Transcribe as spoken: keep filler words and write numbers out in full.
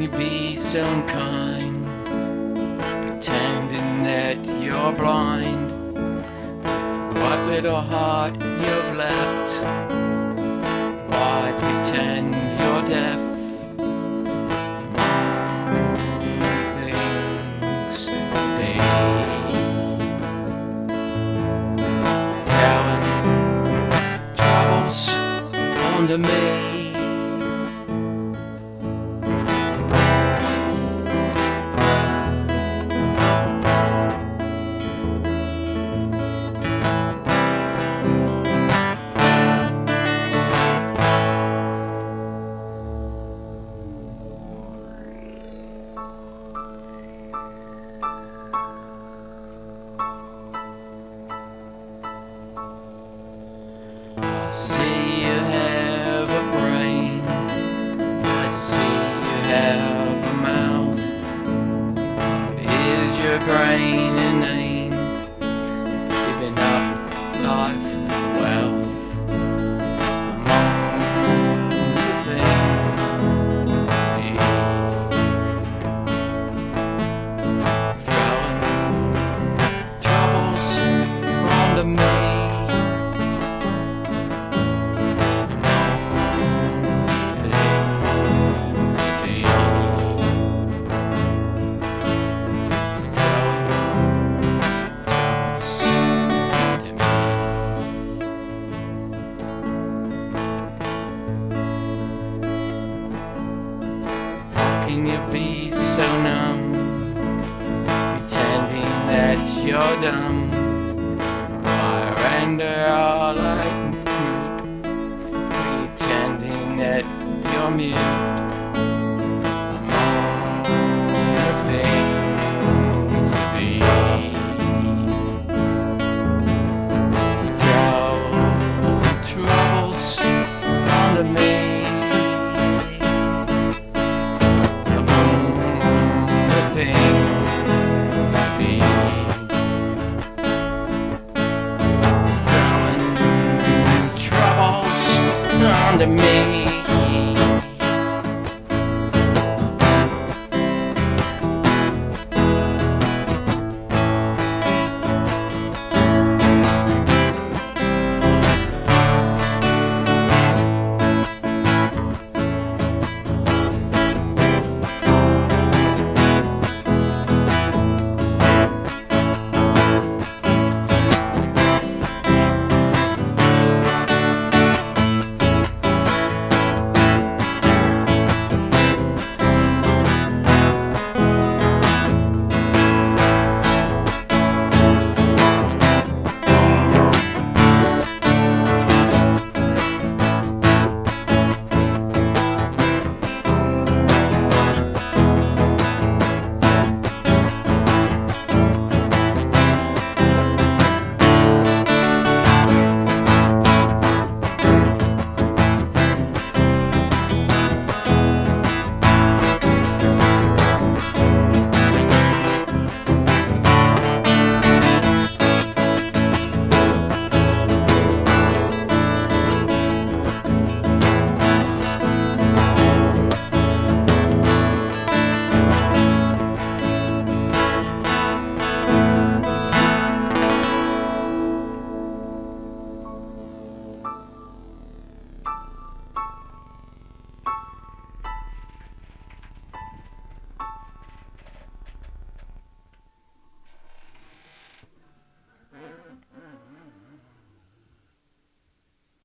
you be so unkind, pretending that you're blind? What little heart you've left, why pretend you're deaf? Things they throwing troubles onto me. I see you have a brain, I see you have a mouth. Is your brain inane, giving up life and wealth? Among the things throwing troubles onto me. Can you be so numb, pretending that you're dumb? Why render all I can prove, pretending that you're mute? Among the things be throw troubles onto me. Throwing troubles onto me.